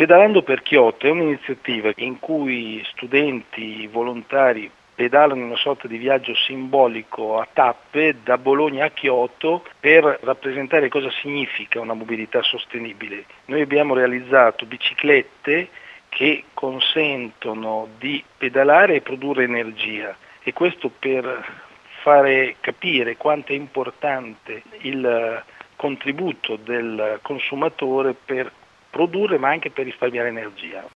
Pedalando per Kyoto è un'iniziativa in cui studenti volontari pedalano in una sorta di viaggio simbolico a tappe da Bologna a Kyoto per rappresentare cosa significa una mobilità sostenibile. Noi abbiamo realizzato biciclette che consentono di pedalare e produrre energia, e questo per fare capire quanto è importante il contributo del consumatore per produrre ma anche per risparmiare energia.